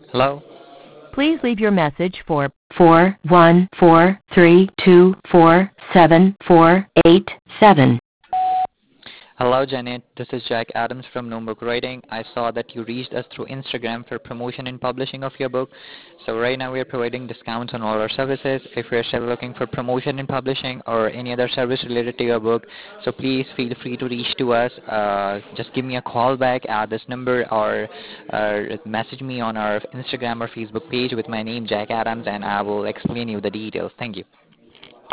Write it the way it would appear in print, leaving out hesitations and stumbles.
Hello? Please leave your message for 4143247487. Hello, Janet. This is Jack Adams from Nomebook Writing. I saw that you reached us through Instagram for promotion and publishing of your book. So right now we are providing discounts on all our services. If you're still looking for promotion and publishing or any other service related to your book, so please feel free to reach to us. Just give me a call back at this number or message me on our Instagram or Facebook page with my name, Jack Adams, and I will explain you the details. Thank you.